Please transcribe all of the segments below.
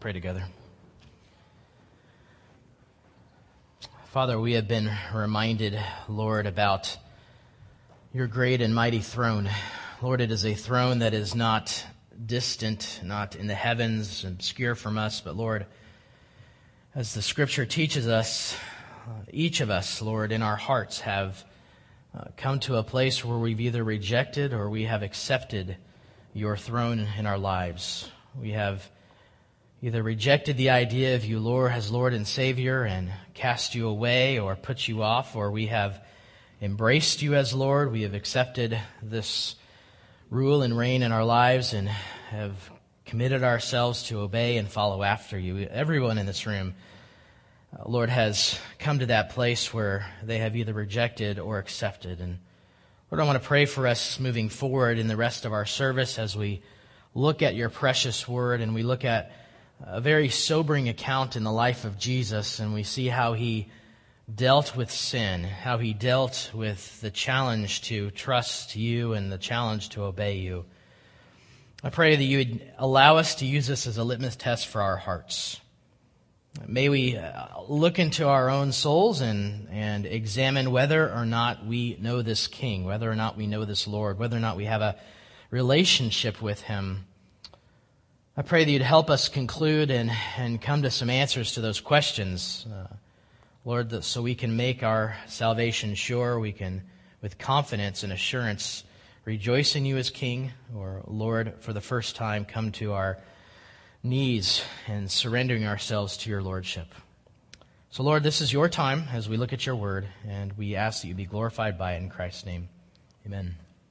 pray together. Father, we have been reminded, Lord, about your great and mighty throne. Lord, it is a throne that is not distant, not in the heavens, obscure from us, but Lord, as the Scripture teaches us, each of us, Lord, in our hearts have come to a place where we've either rejected or we have accepted your throne in our lives. We have either rejected the idea of you, Lord, as Lord and Savior and cast you away or put you off, or we have embraced you as Lord. We have accepted this rule and reign in our lives and have committed ourselves to obey and follow after you. Everyone in this room, Lord, has come to that place where they have either rejected or accepted. And Lord, I want to pray for us moving forward in the rest of our service as we look at your precious word and we look at a very sobering account in the life of Jesus, and we see how he dealt with sin, how he dealt with the challenge to trust you and the challenge to obey you. I pray that you would allow us to use this as a litmus test for our hearts. May we look into our own souls and examine whether or not we know this King, whether or not we know this Lord, whether or not we have a relationship with him. I pray that you'd help us conclude and come to some answers to those questions, Lord, so we can make our salvation sure. We can, with confidence and assurance, rejoice in you as King, or, Lord, for the first time, come to our knees and surrendering ourselves to your Lordship. So, Lord, this is your time as we look at your word, and we ask that you be glorified by it in Christ's name. Amen.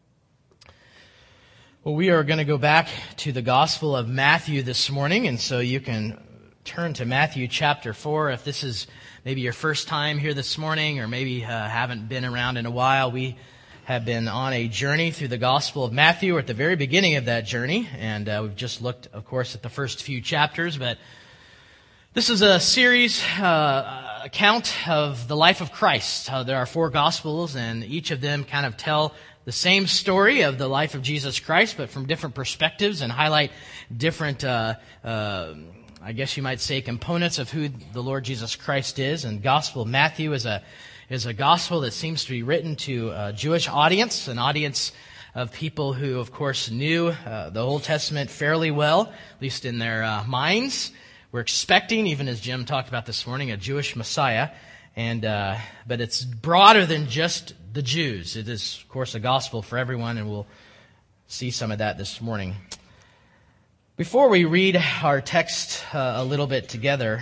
Well, we are going to go back to the Gospel of Matthew this morning, and so you can turn to Matthew chapter 4. If this is maybe your first time here this morning, or maybe haven't been around in a while, we have been on a journey through the Gospel of Matthew. We're at the very beginning of that journey, and we've just looked, of course, at the first few chapters, but this is a series account of the life of Christ. There are 4 Gospels, and each of them kind of tell the same story of the life of Jesus Christ, but from different perspectives and highlight different, I guess you might say, components of who the Lord Jesus Christ is. And Gospel of Matthew is a gospel that seems to be written to a Jewish audience, an audience of people who, of course, knew the Old Testament fairly well, at least in their minds. We're expecting, even as Jim talked about this morning, a Jewish Messiah. But it's broader than just the Jews. It is, of course, a gospel for everyone, and we'll see some of that this morning. Before we read our text a little bit together,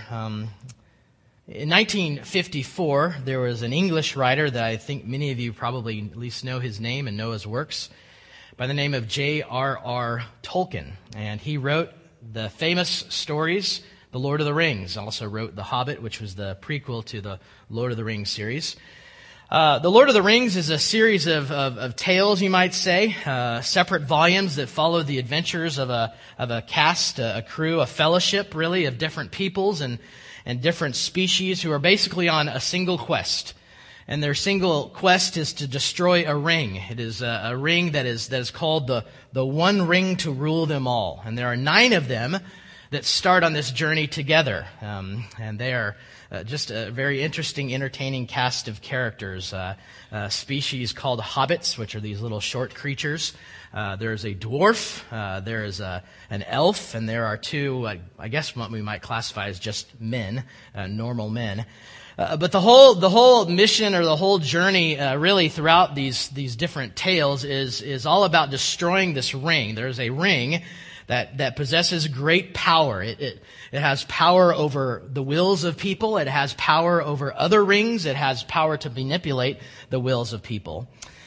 in 1954, there was an English writer that I think many of you probably at least know his name and know his works, by the name of J.R.R. Tolkien. And he wrote the famous stories, The Lord of the Rings. Also wrote The Hobbit, which was the prequel to the Lord of the Rings series. The Lord of the Rings is a series of tales, you might say, separate volumes that follow the adventures of a cast, a crew, a fellowship, really, of different peoples and different species who are basically on a single quest. And their single quest is to destroy a ring. It is a ring that is called the One Ring to Rule Them All. And there are 9 of them that start on this journey together. And they are just a very interesting, entertaining cast of characters. A species called hobbits, which are these little short creatures. There's a dwarf, there is an elf, and there are 2, I guess what we might classify as just men, normal men. But the whole mission or the whole journey really throughout these different tales is all about destroying this ring. There's a ring that possesses great power. It has power over the wills of people. It has power over other rings. It has power to manipulate the wills of people.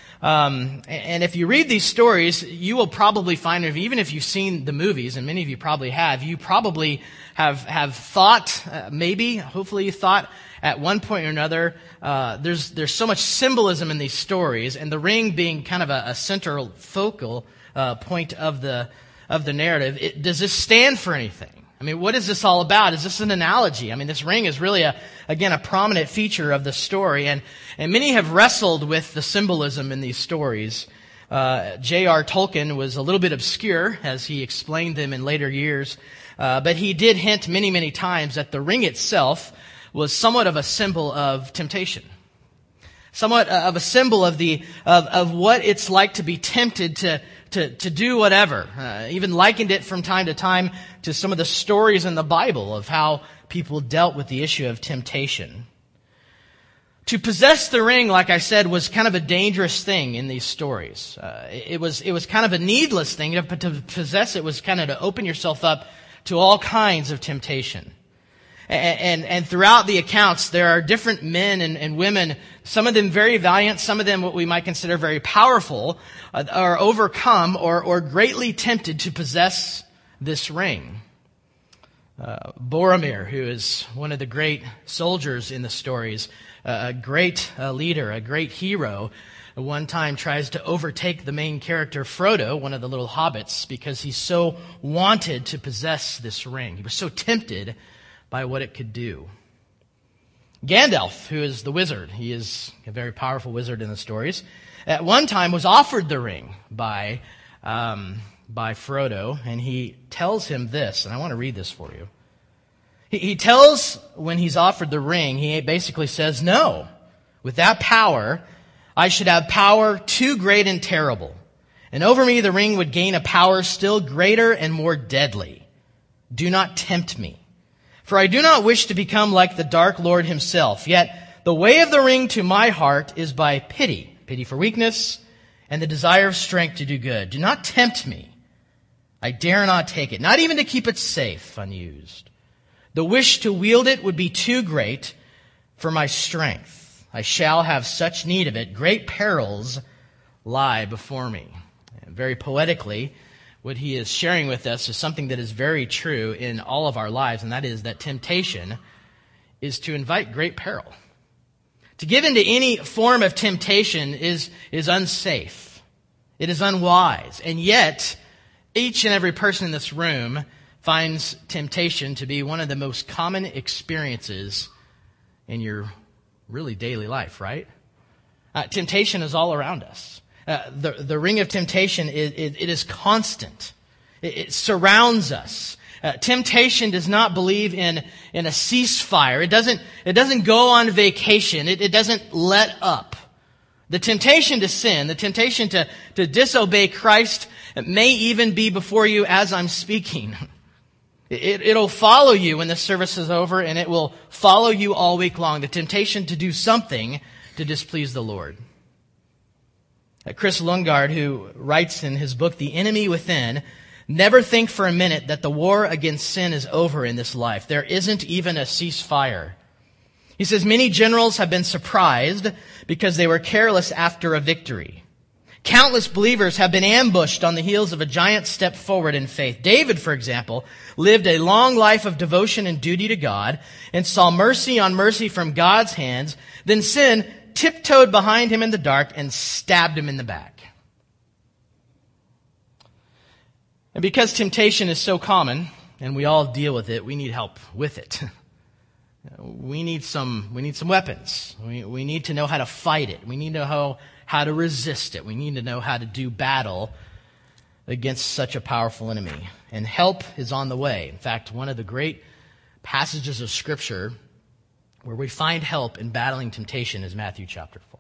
And if you read these stories, you will probably find, even if you've seen the movies, and many of you probably have, you probably have thought, hopefully you thought at one point or another, there's so much symbolism in these stories, and the ring being kind of a central focal point of the narrative. Does this stand for anything? I mean, what is this all about? Is this an analogy? I mean, this ring is really a prominent feature of the story, and many have wrestled with the symbolism in these stories. J.R. Tolkien was a little bit obscure as he explained them in later years, but he did hint many, many times that the ring itself was somewhat of a symbol of temptation. Somewhat of a symbol of what it's like to be tempted to do whatever. Even likened it from time to time to some of the stories in the Bible of how people dealt with the issue of temptation. To possess the ring, like I said, was kind of a dangerous thing in these stories. It was kind of a needless thing, but to possess it was kind of to open yourself up to all kinds of temptation. And throughout the accounts, there are different men and women, some of them very valiant, some of them what we might consider very powerful, are overcome or greatly tempted to possess this ring. Boromir, who is one of the great soldiers in the stories, a great leader, a great hero, one time tries to overtake the main character, Frodo, one of the little hobbits, because he so wanted to possess this ring. He was so tempted by what it could do. Gandalf, who is the wizard, he is a very powerful wizard in the stories, at one time was offered the ring by Frodo, and he tells him this, and I want to read this for you. He tells, when he's offered the ring, he basically says, "No, with that power, I should have power too great and terrible. And over me the ring would gain a power still greater and more deadly. Do not tempt me. For I do not wish to become like the Dark Lord himself. Yet the way of the ring to my heart is by pity for weakness, and the desire of strength to do good. Do not tempt me. I dare not take it, not even to keep it safe, unused. The wish to wield it would be too great for my strength. I shall have such need of it. Great perils lie before me." And very poetically, what he is sharing with us is something that is very true in all of our lives, and that is that temptation is to invite great peril. To give into any form of temptation is unsafe. It is unwise. And yet, each and every person in this room finds temptation to be one of the most common experiences in your really daily life, right? Temptation is all around us. The ring of temptation, it is constant. It surrounds us. Temptation does not believe in a ceasefire. It doesn't go on vacation. It doesn't let up. The temptation to sin, the temptation to disobey Christ may even be before you as I'm speaking. It'll follow you when the service is over, and it will follow you all week long. The temptation to do something to displease the Lord. Chris Lundgaard, who writes in his book, The Enemy Within, never think for a minute that the war against sin is over in this life. There isn't even a ceasefire. He says, many generals have been surprised because they were careless after a victory. Countless believers have been ambushed on the heels of a giant step forward in faith. David, for example, lived a long life of devotion and duty to God and saw mercy on mercy from God's hands. Then sin tiptoed behind him in the dark and stabbed him in the back. And because temptation is so common, and we all deal with it, we need help with it. We need some weapons. We need to know how to fight it. We need to know how to resist it. We need to know how to do battle against such a powerful enemy. And help is on the way. In fact, one of the great passages of Scripture where we find help in battling temptation is Matthew chapter 4.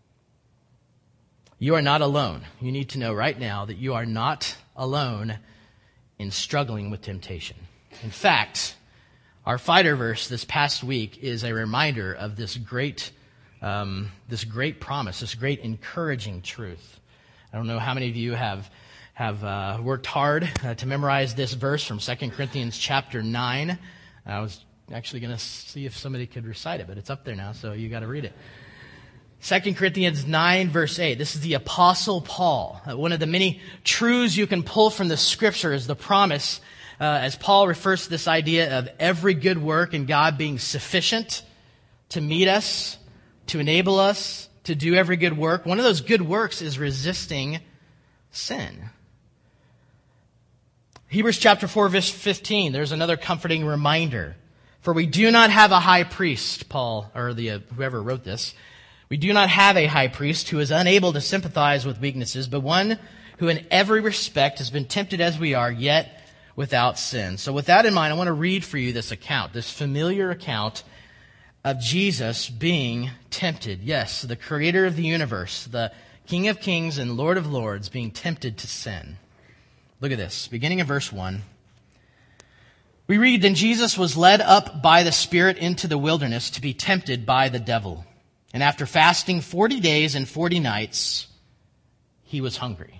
You are not alone. You need to know right now that you are not alone in struggling with temptation. In fact, our fighter verse this past week is a reminder of this great promise, this great encouraging truth. I don't know how many of you have worked hard to memorize this verse from 2 Corinthians chapter 9. I was actually going to see if somebody could recite it, but it's up there now, so you got to read it. 2 Corinthians 9, verse 8. This is the Apostle Paul. One of the many truths you can pull from the Scripture is the promise, as Paul refers to this idea of every good work and God being sufficient to meet us, to enable us to do every good work. One of those good works is resisting sin. Hebrews chapter 4, verse 15, there's another comforting reminder. For we do not have a high priest, Paul, or whoever wrote this, We do not have a high priest who is unable to sympathize with weaknesses, but one who in every respect has been tempted as we are, yet without sin. So with that in mind, I want to read for you this account, this familiar account of Jesus being tempted. Yes, the creator of the universe, the King of kings and Lord of lords, being tempted to sin. Look at this, beginning of verse 1. We read, "Then Jesus was led up by the Spirit into the wilderness to be tempted by the devil. And after fasting 40 days and 40 nights, he was hungry.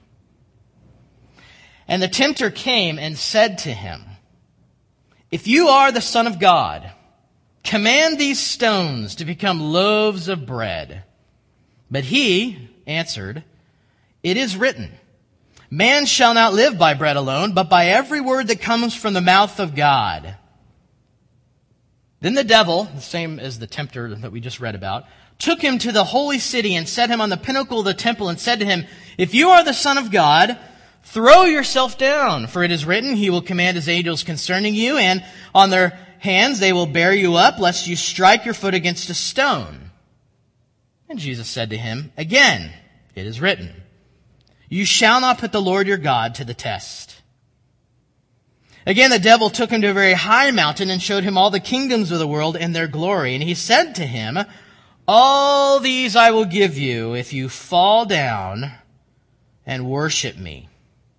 And the tempter came and said to him, 'If you are the Son of God, command these stones to become loaves of bread.' But he answered, 'It is written, man shall not live by bread alone, but by every word that comes from the mouth of God.' Then the devil," the same as the tempter that we just read about, "took him to the holy city and set him on the pinnacle of the temple and said to him, 'If you are the Son of God, throw yourself down, for it is written, he will command his angels concerning you, and on their hands they will bear you up, lest you strike your foot against a stone.' And Jesus said to him, 'Again, it is written, you shall not put the Lord your God to the test.' Again, the devil took him to a very high mountain and showed him all the kingdoms of the world and their glory. And he said to him, 'All these I will give you if you fall down and worship me.'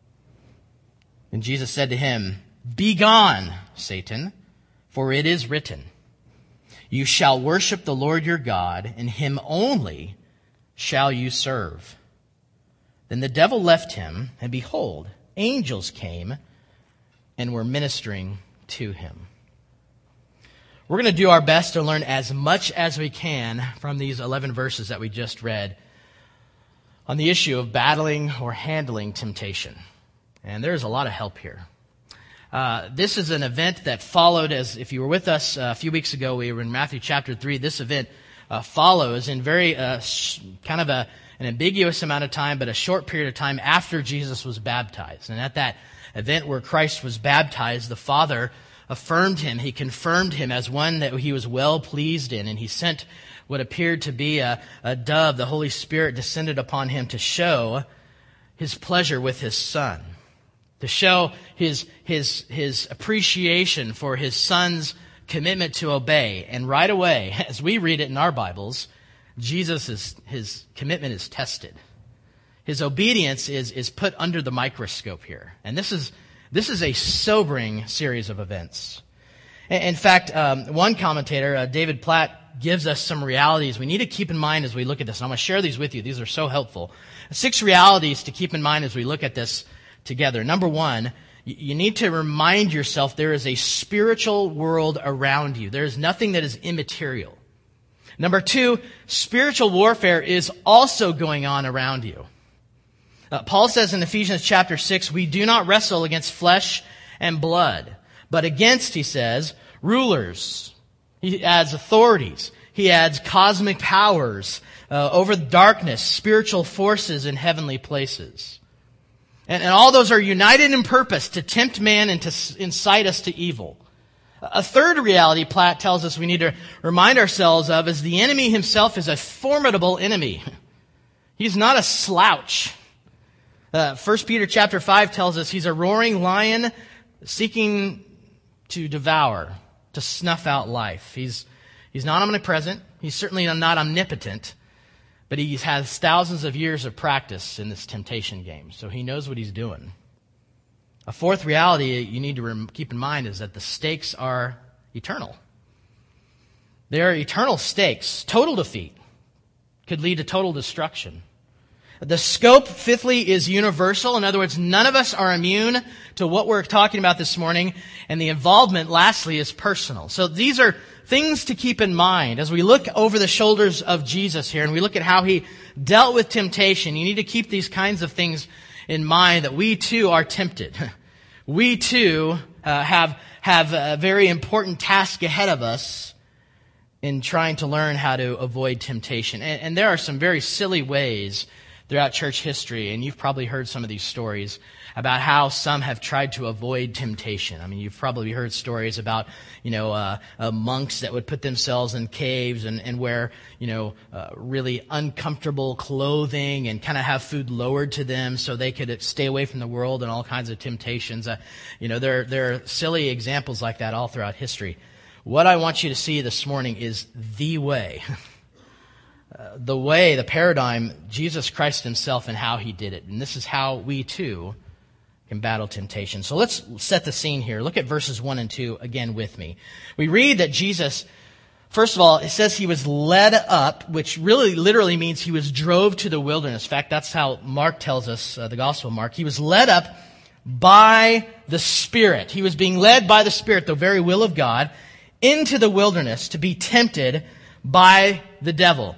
And Jesus said to him, 'Begone, Satan, for it is written, you shall worship the Lord your God, and him only shall you serve.' Then the devil left him, and behold, angels came and were ministering to him." We're going to do our best to learn as much as we can from these 11 verses that we just read on the issue of battling or handling temptation. And there's a lot of help here. This is an event that followed, as if you were with us a few weeks ago, we were in Matthew chapter 3. This event follows in very kind of an ambiguous amount of time, but a short period of time after Jesus was baptized. And at that event where Christ was baptized, the Father affirmed him. He confirmed him as one that he was well pleased in, and he sent what appeared to be a dove. The Holy Spirit descended upon him to show his pleasure with his Son, to show his appreciation for his Son's commitment to obey. And right away, as we read it in our Bibles, his commitment is tested. His obedience is put under the microscope here. And this is a sobering series of events. In fact, one commentator, David Platt, gives us some realities we need to keep in mind as we look at this. And I'm going to share these with you. These are so helpful. 6 realities to keep in mind as we look at this together. Number 1, you need to remind yourself there is a spiritual world around you. There is nothing that is immaterial. Number 2, spiritual warfare is also going on around you. Paul says in Ephesians chapter 6, we do not wrestle against flesh and blood, but against, he says, rulers. He adds authorities. He adds cosmic powers over darkness, spiritual forces in heavenly places. And all those are united in purpose to tempt man and to incite us to evil. A third reality Platt tells us we need to remind ourselves of is the enemy himself is a formidable enemy. He's not a slouch. 1 Peter chapter 5 tells us he's a roaring lion seeking to devour, to snuff out life. He's not omnipresent. He's certainly not omnipotent. But he has thousands of years of practice in this temptation game, so he knows what he's doing. A fourth reality you need to keep in mind is that the stakes are eternal. They are eternal stakes. Total defeat could lead to total destruction. The scope, fifthly, is universal. In other words, none of us are immune to what we're talking about this morning. And the involvement, lastly, is personal. So these are things to keep in mind. As we look over the shoulders of Jesus here and we look at how he dealt with temptation, you need to keep these kinds of things in mind, that we too are tempted. We too have a very important task ahead of us in trying to learn how to avoid temptation. And there are some very silly ways throughout church history, and you've probably heard some of these stories about how some have tried to avoid temptation. I mean, you've probably heard stories about, monks that would put themselves in caves and wear, really uncomfortable clothing and kind of have food lowered to them so they could stay away from the world and all kinds of temptations. There are silly examples like that all throughout history. What I want you to see this morning is the way. The paradigm, Jesus Christ himself and how he did it. And this is how we too can battle temptation. So let's set the scene here. Look at verses 1 and 2 again with me. We read that Jesus, first of all, it says he was led up, which really literally means he was drove to the wilderness. In fact, that's how Mark tells us, the Gospel of Mark. He was led up by the Spirit. He was being led by the Spirit, the very will of God, into the wilderness to be tempted by the devil.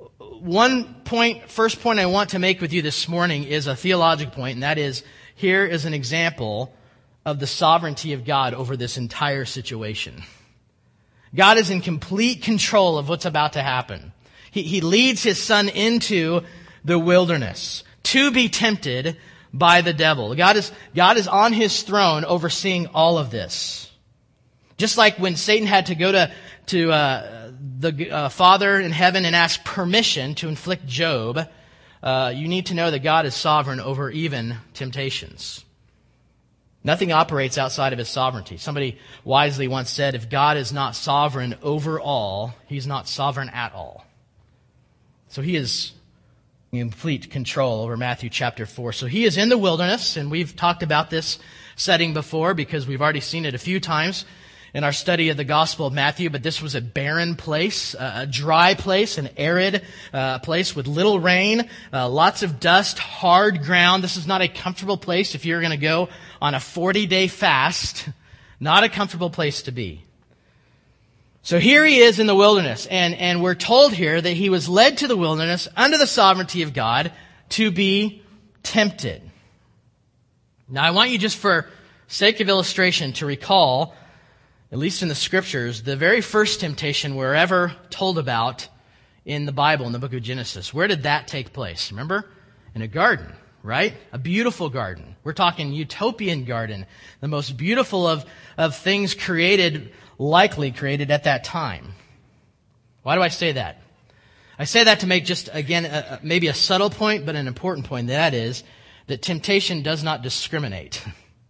First point I want to make with you this morning is a theological point, and that is, here is an example of the sovereignty of God over this entire situation. God is in complete control of what's about to happen. He leads his son into the wilderness to be tempted by the devil. God is on his throne overseeing all of this. Just like when Satan had to go to the Father in heaven and ask permission to inflict Job, you need to know that God is sovereign over even temptations. Nothing operates outside of his sovereignty. Somebody wisely once said, if God is not sovereign over all, he's not sovereign at all. So he is in complete control over Matthew chapter 4. So he is in the wilderness, and we've talked about this setting before because we've already seen it a few times in our study of the Gospel of Matthew, but this was a barren place, a dry place, an arid place with little rain, lots of dust, hard ground. This is not a comfortable place if you're going to go on a 40-day fast. Not a comfortable place to be. So here he is in the wilderness, and we're told here that he was led to the wilderness under the sovereignty of God to be tempted. Now I want you, just for sake of illustration, to recall, at least in the scriptures, the very first temptation we're ever told about in the Bible, in the book of Genesis. Where did that take place? Remember? In a garden, right? A beautiful garden. We're talking utopian garden. The most beautiful of things likely created at that time. Why do I say that? I say that to make just, again, maybe a subtle point, but an important point. And that is that temptation does not discriminate.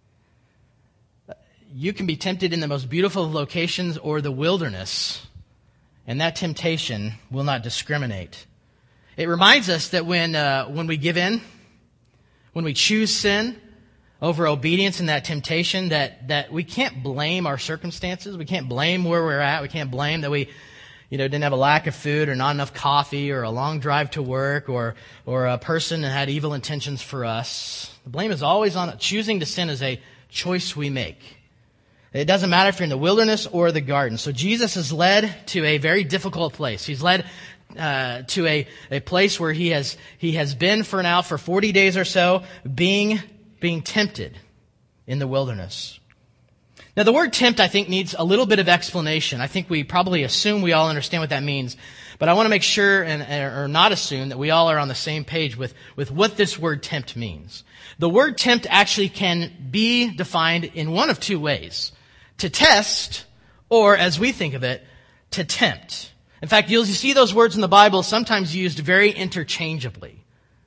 You can be tempted in the most beautiful of locations or the wilderness, and that temptation will not discriminate. It reminds us that when we give in, when we choose sin over obedience in that temptation, that we can't blame our circumstances. We can't blame where we're at. We can't blame that we didn't have a lack of food or not enough coffee or a long drive to work or a person that had evil intentions for us. The blame is always on it. Choosing to sin is a choice we make. It doesn't matter if you're in the wilderness or the garden. So Jesus is led to a very difficult place. He's led to a place where he has been for 40 days or so, being tempted in the wilderness. Now the word tempt, I think, needs a little bit of explanation. I think we probably assume we all understand what that means. But I want to make sure, or not assume, that we all are on the same page with what this word tempt means. The word tempt actually can be defined in one of two ways. To test, or as we think of it, to tempt. In fact, you'll see those words in the Bible sometimes used very interchangeably.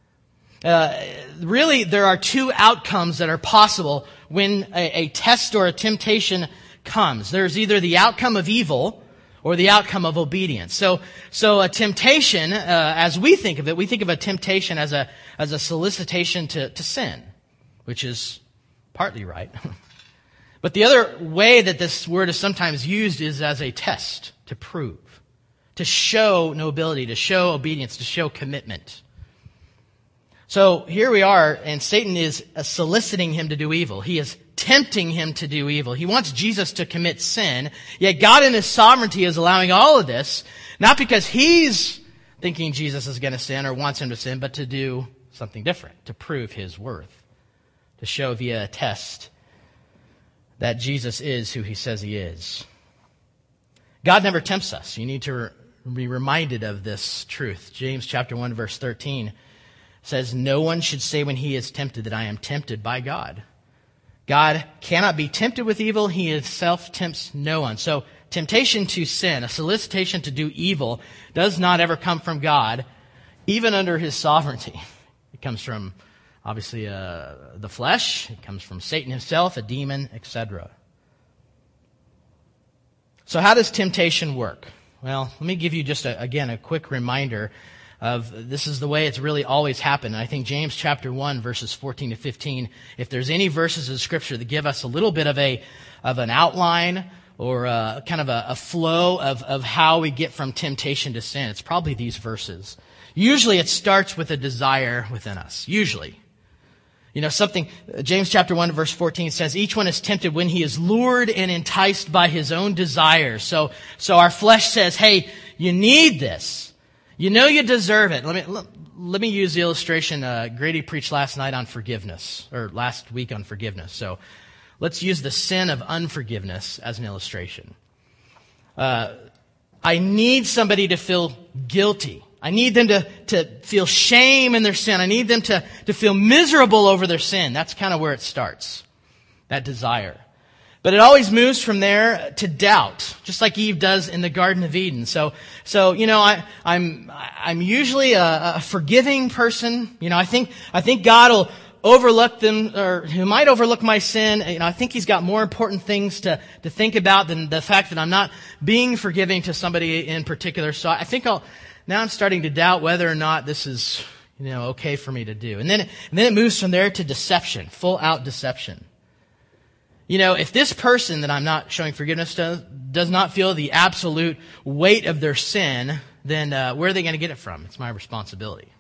Really, there are two outcomes that are possible when a test or a temptation comes. There's either the outcome of evil or the outcome of obedience. So a temptation, as we think of it, we think of a temptation as a solicitation to sin, which is partly right. But the other way that this word is sometimes used is as a test, to prove, to show nobility, to show obedience, to show commitment. So here we are, and Satan is soliciting him to do evil. He is tempting him to do evil. He wants Jesus to commit sin, yet God in his sovereignty is allowing all of this, not because he's thinking Jesus is going to sin or wants him to sin, but to do something different, to prove his worth, to show via a test that Jesus is who he says he is. God never tempts us. You need to be reminded of this truth. James chapter 1, verse 13 says no one should say when he is tempted that I am tempted by God. God cannot be tempted with evil. He himself tempts no one. So temptation to sin, a solicitation to do evil, does not ever come from God, even under his sovereignty. It comes from, obviously, the flesh. It comes from Satan himself, a demon, etc. So how does temptation work? Well, let me give you just, a quick reminder of this is the way it's really always happened. And I think James chapter 1, verses 14 to 15, if there's any verses of Scripture that give us a little bit of an outline or kind of a flow of how we get from temptation to sin, it's probably these verses. Usually it starts with a desire within us. Usually. James chapter 1 verse 14 says, each one is tempted when he is lured and enticed by his own desires. So our flesh says, hey, you need this. You know you deserve it. Let me use the illustration Grady preached last week on forgiveness. So let's use the sin of unforgiveness as an illustration. I need somebody to feel guilty. I need them to feel shame in their sin. I need them to feel miserable over their sin. That's kind of where it starts, that desire. But it always moves from there to doubt, just like Eve does in the Garden of Eden. So I'm usually a forgiving person. I think God will overlook them, or He might overlook my sin. I think He's got more important things to think about than the fact that I'm not being forgiving to somebody in particular. So I think now I'm starting to doubt whether or not this is, okay for me to do. And then it moves from there to deception, full out deception. If this person that I'm not showing forgiveness to does not feel the absolute weight of their sin, then where are they going to get it from? It's my responsibility.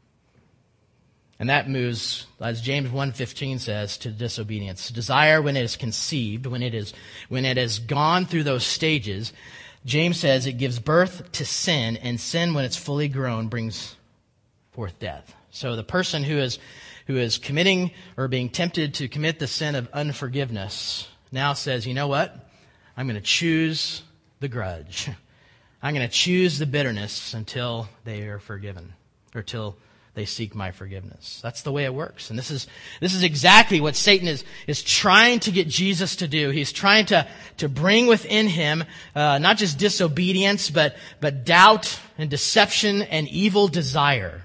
And that moves, as James 1:15 says, to disobedience. Desire, when it is conceived, when it has gone through those stages, James says it gives birth to sin, and sin, when it's fully grown, brings forth death. So the person who is committing or being tempted to commit the sin of unforgiveness now says, you know what? I'm going to choose the grudge. I'm going to choose the bitterness until they are forgiven, or till they seek my forgiveness. That's the way it works. And this is exactly what Satan is trying to get Jesus to do. He's trying to bring within him not just disobedience, but doubt and deception and evil desire.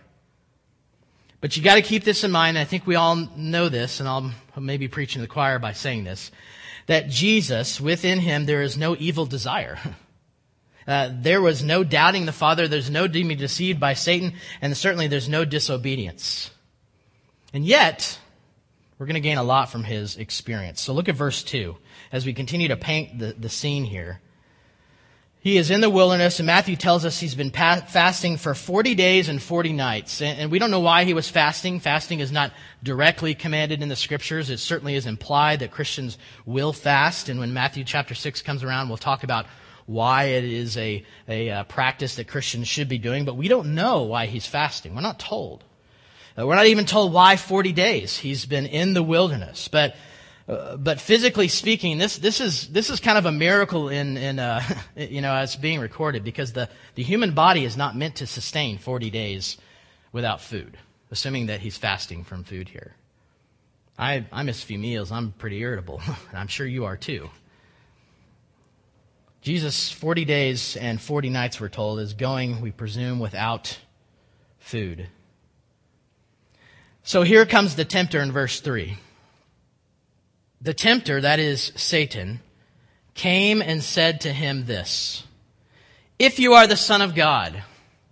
But you got to keep this in mind. I think we all know this, and I'll maybe preach in the choir by saying this, that Jesus, within him, there is no evil desire. There was no doubting the Father. There's no being deceived by Satan, and certainly there's no disobedience. And yet, we're going to gain a lot from his experience. So look at verse 2 as we continue to paint the scene here. He is in the wilderness, and Matthew tells us he's been fasting for 40 days and 40 nights. And we don't know why he was fasting. Fasting is not directly commanded in the Scriptures. It certainly is implied that Christians will fast. And when Matthew chapter 6 comes around, we'll talk about why it is a practice that Christians should be doing. But we don't know why he's fasting. We're not told. We're not even told why 40 days he's been in the wilderness. But physically speaking, this is kind of a miracle in as being recorded, because the human body is not meant to sustain 40 days without food, assuming that he's fasting from food here. I miss a few meals. I'm pretty irritable, and I'm sure you are too. Jesus, 40 days and 40 nights, we're told, is going, we presume, without food. So here comes the tempter in verse 3. The tempter, that is Satan, came and said to him this, "If you are the Son of God,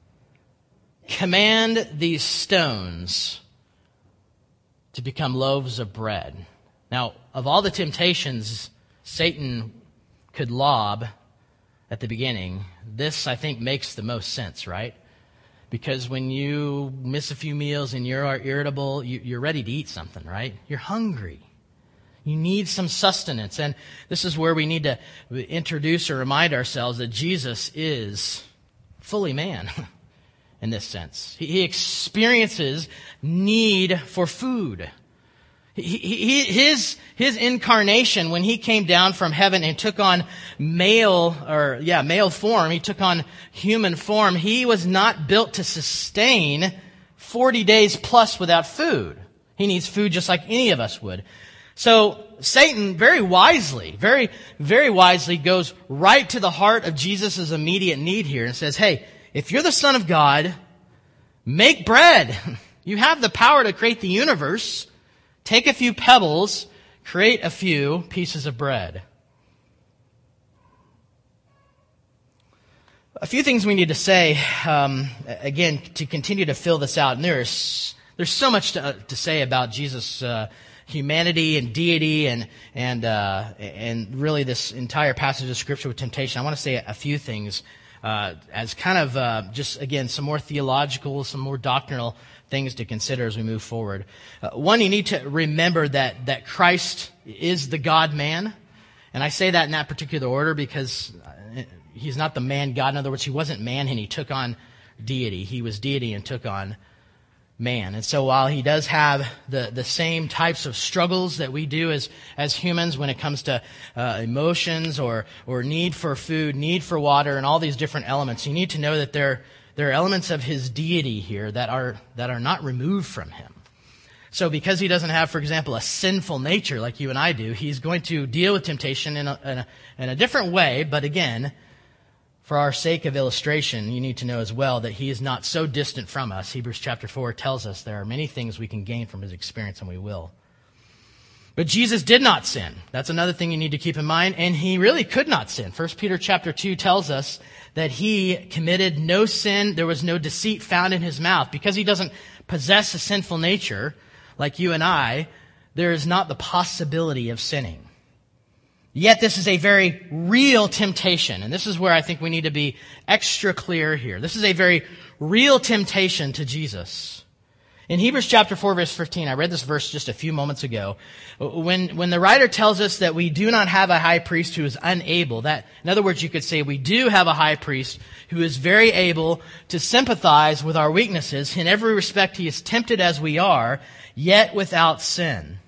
command these stones to become loaves of bread." Now, of all the temptations Satan could lob at the beginning, this, I think, makes the most sense, right? Because when you miss a few meals and you're irritable, you're ready to eat something, right? You're hungry. You need some sustenance. And this is where we need to introduce or remind ourselves that Jesus is fully man in this sense. He experiences need for food. His incarnation, when he came down from heaven and took on male form, he took on human form, he was not built to sustain 40 days plus without food. He needs food just like any of us would. So Satan very wisely goes right to the heart of Jesus' immediate need here and says, hey, if you're the Son of God, make bread. You have the power to create the universe. Take a few pebbles, create a few pieces of bread. A few things we need to say, again, to continue to fill this out. And there's so much to say about Jesus' humanity and deity and really this entire passage of Scripture with temptation. I want to say a few things as kind of just, again, some more theological, some more doctrinal things to consider as we move forward. One, you need to remember that Christ is the God-man. And I say that in that particular order because he's not the man-God. In other words, he wasn't man and he took on deity. He was deity and took on man. And so while he does have the same types of struggles that we do as humans when it comes to emotions or need for food, need for water, and all these different elements, you need to know that there are elements of his deity here that are not removed from him. So because he doesn't have, for example, a sinful nature like you and I do, he's going to deal with temptation in a different way. But again, for our sake of illustration, you need to know as well that he is not so distant from us. Hebrews chapter 4 tells us there are many things we can gain from his experience, and we will. But Jesus did not sin. That's another thing you need to keep in mind, and he really could not sin. 1 Peter chapter 2 tells us that he committed no sin. There was no deceit found in his mouth. Because he doesn't possess a sinful nature like you and I, there is not the possibility of sinning. Yet this is a very real temptation. And this is where I think we need to be extra clear here. This is a very real temptation to Jesus. In Hebrews chapter 4, verse 15, I read this verse just a few moments ago. When the writer tells us that we do not have a high priest who is unable, that, in other words, you could say we do have a high priest who is very able to sympathize with our weaknesses. In every respect, he is tempted as we are, yet without sin.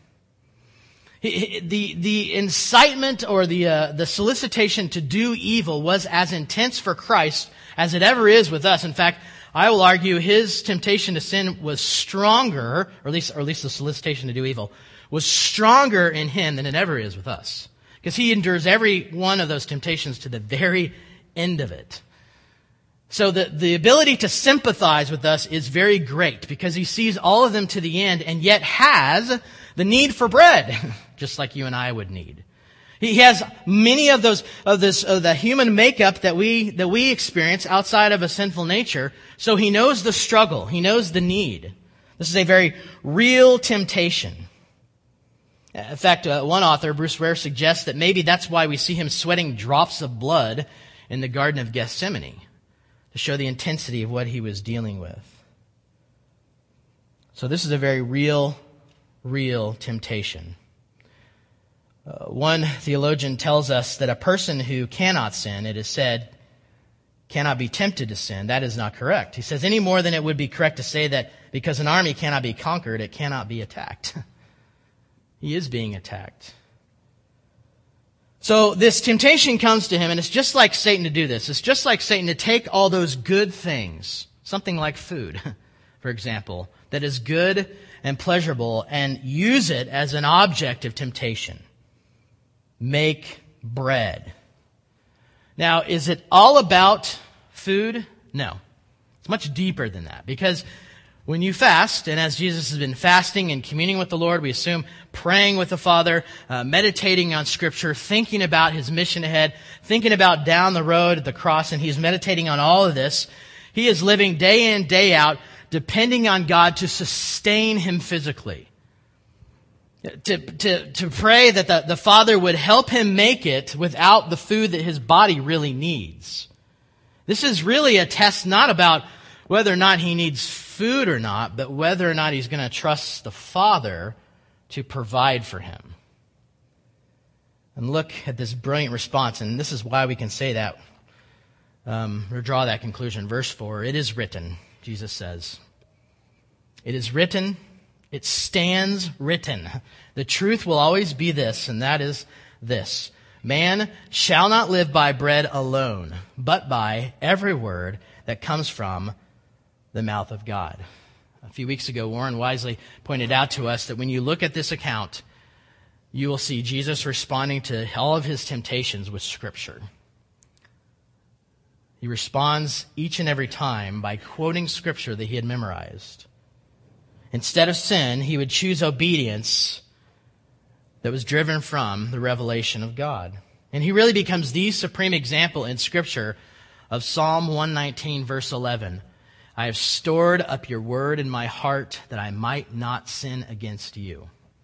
The incitement or the solicitation to do evil was as intense for Christ as it ever is with us. In fact, I will argue his temptation to sin was stronger, or at least the solicitation to do evil, was stronger in him than it ever is with us. Because he endures every one of those temptations to the very end of it. So the ability to sympathize with us is very great because he sees all of them to the end and yet has the need for bread, just like you and I would need. He has many of the human makeup that we experience outside of a sinful nature. So he knows the struggle. He knows the need. This is a very real temptation. In fact, one author, Bruce Ware, suggests that maybe that's why we see him sweating drops of blood in the Garden of Gethsemane, to show the intensity of what he was dealing with. So this is a very real temptation. One theologian tells us that a person who cannot sin, it is said, cannot be tempted to sin. That is not correct. He says any more than it would be correct to say that because an army cannot be conquered, it cannot be attacked. He is being attacked. So this temptation comes to him, and it's just like Satan to do this. It's just like Satan to take all those good things, something like food, for example, that is good and pleasurable, and use it as an object of temptation. Make bread. Now, is it all about food? No. It's much deeper than that, because when you fast, and as Jesus has been fasting and communing with the Lord, we assume praying with the Father, meditating on Scripture, thinking about his mission ahead, thinking about down the road at the cross, and he's meditating on all of this. He is living day in, day out, depending on God to sustain him physically. To pray that the Father would help him make it without the food that his body really needs. This is really a test not about whether or not he needs food or not, but whether or not he's going to trust the Father to provide for him. And look at this brilliant response, and this is why we can say that, or draw that conclusion. Verse 4, it is written, Jesus says. It is written, it stands written. The truth will always be this, and that is this. Man shall not live by bread alone, but by every word that comes from the mouth of God. A few weeks ago, Warren wisely pointed out to us that when you look at this account, you will see Jesus responding to all of his temptations with Scripture. He responds each and every time by quoting Scripture that he had memorized. Instead of sin, he would choose obedience that was driven from the revelation of God. And he really becomes the supreme example in Scripture of Psalm 119, verse 11. I have stored up your word in my heart that I might not sin against you.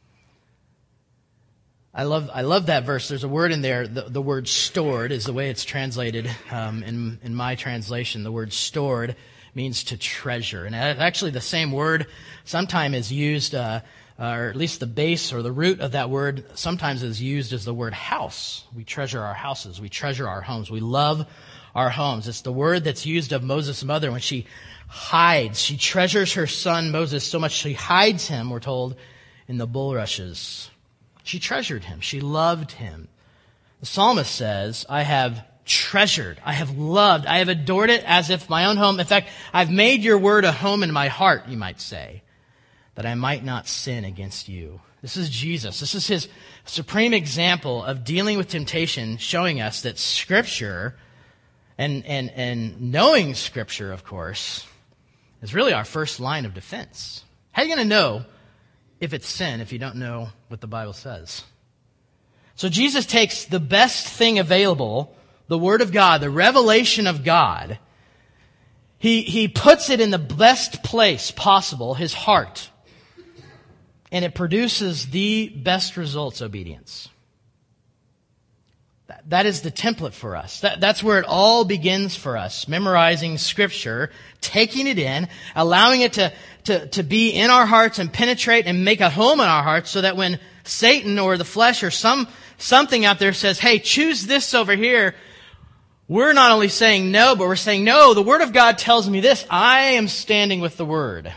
I love that verse. There's a word in there. The word stored is the way it's translated in my translation. The word stored means to treasure. And actually the same word sometimes is used, or at least the base or the root of that word sometimes is used as the word house. We treasure our houses. We treasure our homes. We love our homes. It's the word that's used of Moses' mother when she hides. She treasures her son Moses so much she hides him, we're told, in the bulrushes. She treasured him. She loved him. The psalmist says, I have treasured, I have loved, I have adored it as if my own home. In fact, I've made your word a home in my heart, you might say, that I might not sin against you. This is Jesus. This is his supreme example of dealing with temptation, showing us that Scripture and knowing Scripture, of course, is really our first line of defense. How are you going to know if it's sin if you don't know what the Bible says? So Jesus takes the best thing available, the Word of God, the revelation of God. He puts it in the best place possible, his heart. And it produces the best results, obedience. That is the template for us. That's where it all begins for us. Memorizing Scripture, taking it in, allowing it to be in our hearts and penetrate and make a home in our hearts so that when Satan or the flesh or something out there says, hey, choose this over here, we're not only saying no, but we're saying, no, the Word of God tells me this. I am standing with the Word.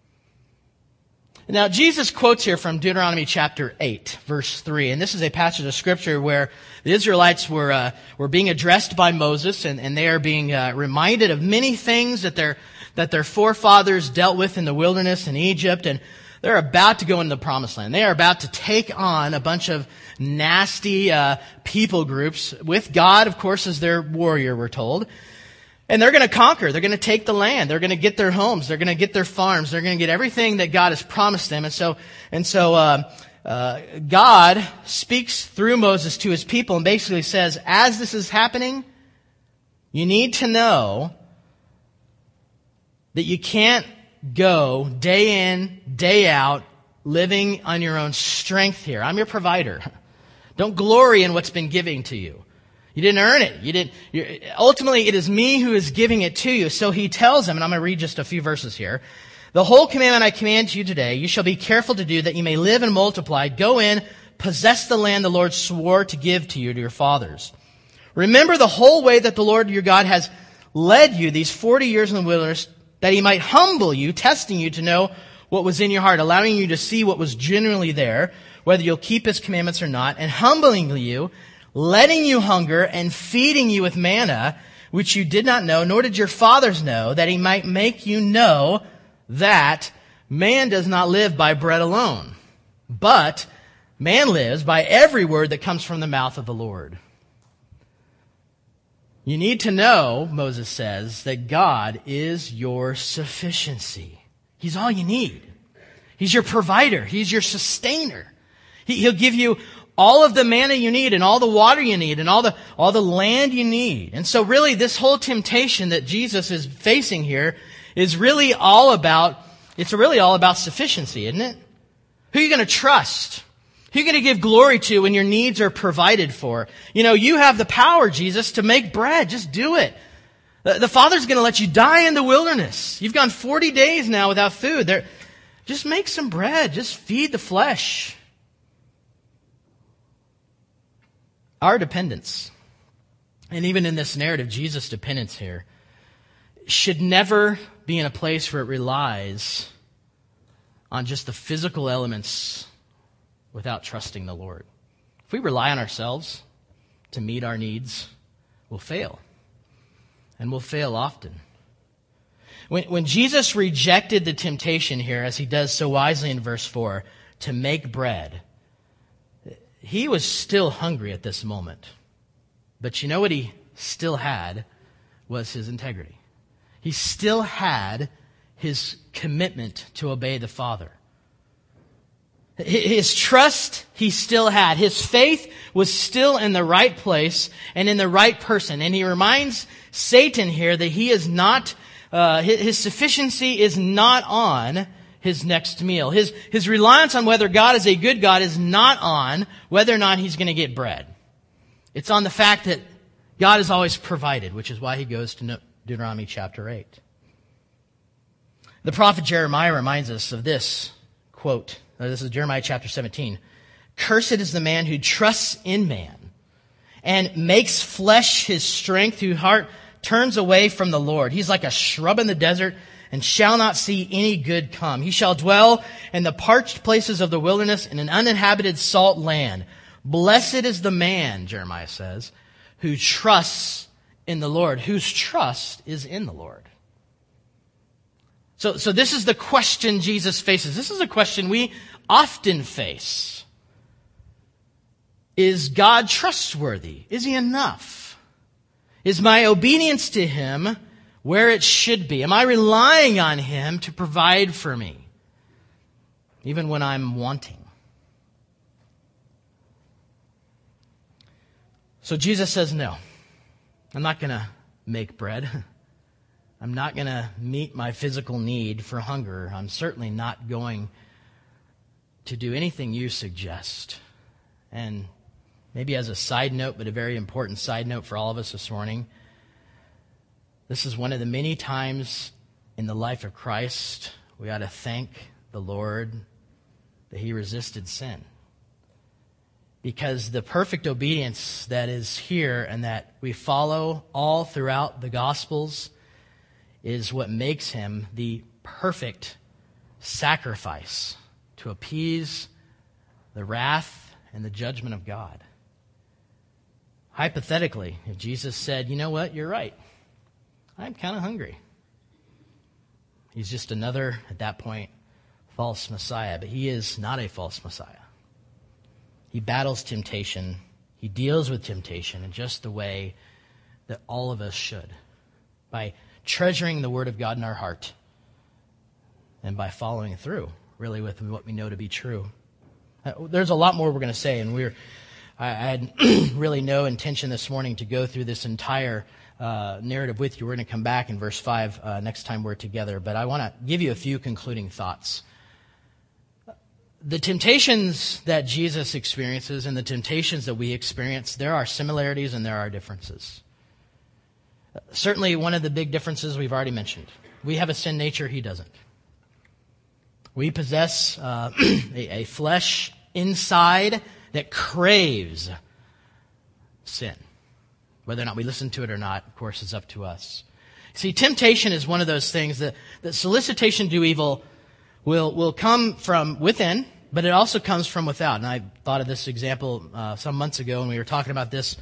Now, Jesus quotes here from Deuteronomy chapter 8, verse 3. And this is a passage of Scripture where the Israelites were being addressed by Moses, and they are being reminded of many things that their forefathers dealt with in the wilderness in Egypt. And they're about to go into the Promised Land. They are about to take on a bunch of nasty people groups with God, of course, as their warrior, we're told. And they're going to conquer. They're going to take the land. They're going to get their homes. They're going to get their farms. They're going to get everything that God has promised them. And so God speaks through Moses to his people and basically says, as this is happening, you need to know that you can't go day in, day out, living on your own strength here. I'm your provider. Don't glory in what's been given to you. You didn't earn it. Ultimately, it is me who is giving it to you. So he tells them, and I'm going to read just a few verses here. The whole commandment I command you today, you shall be careful to do that you may live and multiply. Go in, possess the land the Lord swore to give to you, to your fathers. Remember the whole way that the Lord your God has led you these 40 years in the wilderness, that he might humble you, testing you to know what was in your heart, allowing you to see what was genuinely there, whether you'll keep his commandments or not, and humbling you, letting you hunger and feeding you with manna, which you did not know, nor did your fathers know, that he might make you know that man does not live by bread alone, but man lives by every word that comes from the mouth of the Lord. You need to know, Moses says, that God is your sufficiency. He's all you need. He's your provider. He's your sustainer. He'll give you all of the manna you need and all the water you need and all the land you need. And so really this whole temptation that Jesus is facing here is really all about sufficiency, isn't it? Who are you going to trust? Who are you going to give glory to when your needs are provided for? You have the power, Jesus, to make bread. Just do it. The Father's going to let you die in the wilderness. You've gone 40 days now without food. Just make some bread. Just feed the flesh. Our dependence, and even in this narrative, Jesus' dependence here, should never be in a place where it relies on just the physical elements without trusting the Lord. If we rely on ourselves to meet our needs, we'll fail. And we'll fail often. When Jesus rejected the temptation here, as he does so wisely in verse 4, to make bread, he was still hungry at this moment. But you know what he still had was his integrity. He still had his commitment to obey the Father. His trust he still had. His faith was still in the right place and in the right person. And he reminds Satan here that he is not, his sufficiency is not on his next meal. His reliance on whether God is a good God is not on whether or not he's going to get bread. It's on the fact that God has always provided, which is why he goes to Deuteronomy chapter 8. The prophet Jeremiah reminds us of this quote. This is Jeremiah chapter 17. Cursed is the man who trusts in man and makes flesh his strength, whose heart turns away from the Lord. He's like a shrub in the desert and shall not see any good come. He shall dwell in the parched places of the wilderness in an uninhabited salt land. Blessed is the man, Jeremiah says, who trusts in the Lord, whose trust is in the Lord. So this is the question Jesus faces. This is a question we often face. Is God trustworthy? Is he enough? Is my obedience to him where it should be? Am I relying on him to provide for me, even when I'm wanting? So Jesus says, no, I'm not going to make bread. I'm not going to meet my physical need for hunger. I'm certainly not going to do anything you suggest. And maybe as a side note, but a very important side note for all of us this morning, this is one of the many times in the life of Christ we ought to thank the Lord that he resisted sin. Because the perfect obedience that is here and that we follow all throughout the Gospels is what makes him the perfect sacrifice to appease the wrath and the judgment of God. Hypothetically, if Jesus said, you know what, you're right, I'm kind of hungry. He's just another, at that point, false Messiah. But he is not a false Messiah. He battles temptation. He deals with temptation in just the way that all of us should. By treasuring the Word of God in our heart, and by following through, really, with what we know to be true. There's a lot more we're going to say, and I had really no intention this morning to go through this entire narrative with you. We're going to come back in verse 5 next time we're together, but I want to give you a few concluding thoughts. The temptations that Jesus experiences and the temptations that we experience, there are similarities and there are differences. Certainly, one of the big differences we've already mentioned. We have a sin nature, he doesn't. We possess a flesh inside that craves sin. Whether or not we listen to it or not, of course, is up to us. See, temptation is one of those things that solicitation to do evil will come from within, but it also comes from without. And I thought of this example some months ago when we were talking about this.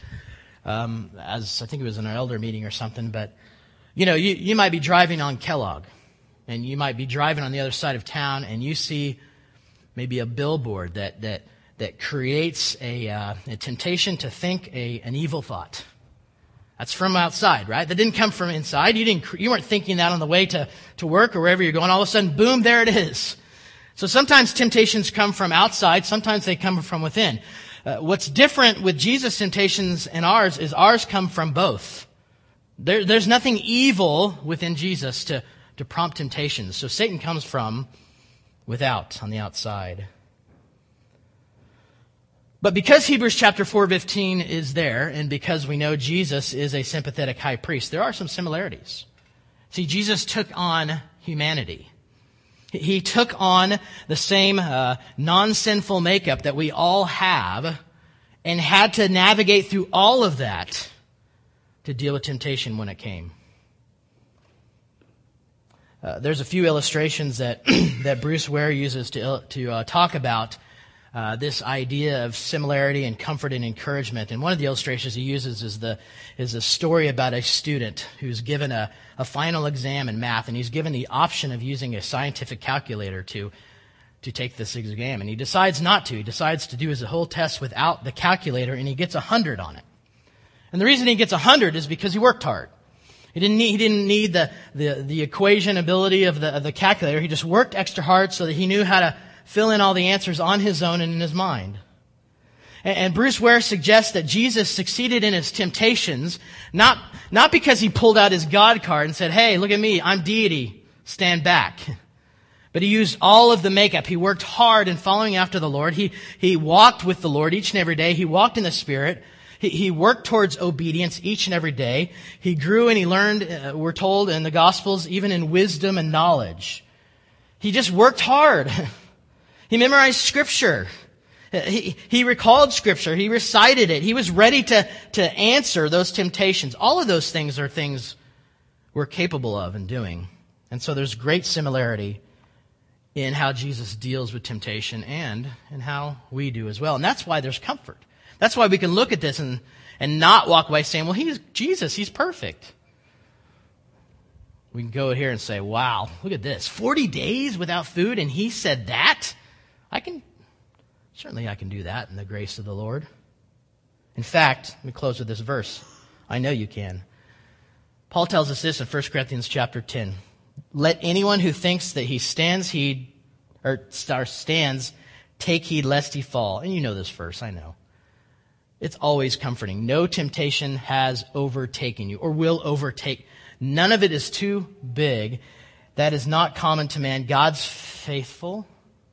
As I think it was in our elder meeting or something, but you might be driving on Kellogg, and you might be driving on the other side of town, and you see maybe a billboard that creates a temptation to think an evil thought. That's from outside, right? That didn't come from inside. You weren't thinking that on the way to work or wherever you're going. All of a sudden, boom, there it is. So sometimes temptations come from outside. Sometimes they come from within. What's different with Jesus' temptations and ours is ours come from both. There's nothing evil within Jesus to prompt temptations. So Satan comes from without, on the outside. But because Hebrews chapter 4:15 is there, and because we know Jesus is a sympathetic high priest, there are some similarities. See, Jesus took on humanity. He took on the same non-sinful makeup that we all have and had to navigate through all of that to deal with temptation when it came. There's a few illustrations that Bruce Ware uses to talk about this idea of similarity and comfort and encouragement. And one of the illustrations he uses is a story about a student who's given a final exam in math, and he's given the option of using a scientific calculator to take this exam. And he decides not to. He decides to do his whole test without the calculator, and he gets 100 on it. And the reason he gets 100 is because he worked hard. He didn't need the equation ability of the calculator. He just worked extra hard so that he knew how to fill in all the answers on his own and in his mind. And Bruce Ware suggests that Jesus succeeded in his temptations, not because he pulled out his God card and said, "Hey, look at me, I'm deity, stand back." But he used all of the makeup. He worked hard in following after the Lord. He walked with the Lord each and every day. He walked in the Spirit. He worked towards obedience each and every day. He grew and he learned, we're told in the Gospels, even in wisdom and knowledge. He just worked hard. He memorized Scripture. He recalled Scripture. He recited it. He was ready to answer those temptations. All of those things are things we're capable of and doing. And so there's great similarity in how Jesus deals with temptation and in how we do as well. And that's why there's comfort. That's why we can look at this and not walk away saying, well, he's Jesus, he's perfect. We can go here and say, wow, look at this. 40 days without food, and he said that? I can do that in the grace of the Lord. In fact, let me close with this verse. I know you can. Paul tells us this in 1 Corinthians chapter 10. Let anyone who thinks that he stands, take heed lest he fall. And you know this verse, I know. It's always comforting. No temptation has overtaken you or will overtake. None of it is too big. That is not common to man. God's faithful.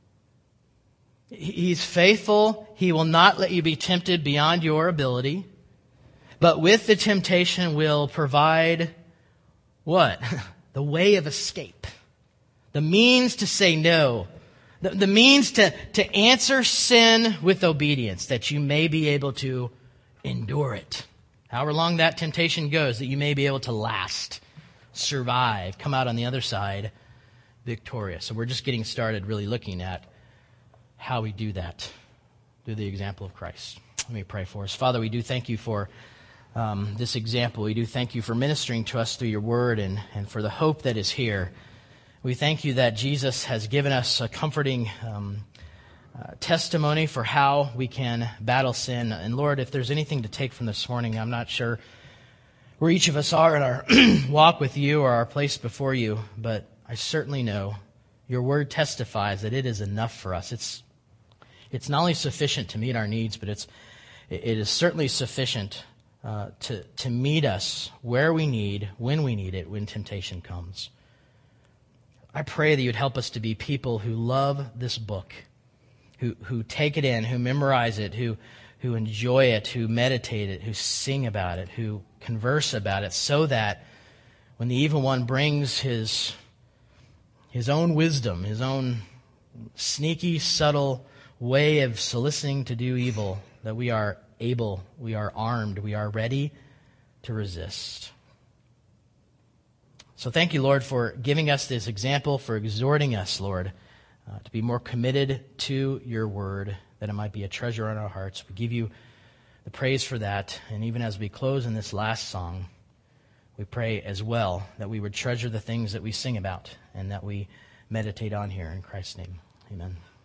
He's faithful. He will not let you be tempted beyond your ability. But with the temptation will provide what? The way of escape. The means to say no. The means to answer sin with obedience, that you may be able to endure it. However long that temptation goes, that you may be able to last, survive, come out on the other side victorious. So we're just getting started really looking at how we do that through the example of Christ. Let me pray for us. Father, we do thank you for this example. We do thank you for ministering to us through your word and for the hope that is here. We thank you that Jesus has given us a comforting testimony for how we can battle sin. And Lord, if there's anything to take from this morning, I'm not sure where each of us are in our walk with you or our place before you, but I certainly know your word testifies that it is enough for us. It's not only sufficient to meet our needs, but it is certainly sufficient to meet us where we need, when we need it, when temptation comes. I pray that you'd help us to be people who love this book, who take it in, who memorize it, who enjoy it, who meditate it, who sing about it, who converse about it, so that when the evil one brings his own wisdom, his own sneaky, subtle way of soliciting to do evil, that we are able, we are armed, we are ready to resist. So thank you, Lord, for giving us this example, for exhorting us, Lord, to be more committed to your word, that it might be a treasure in our hearts. We give you the praise for that. And even as we close in this last song, we pray as well that we would treasure the things that we sing about and that we meditate on here. In Christ's name, amen.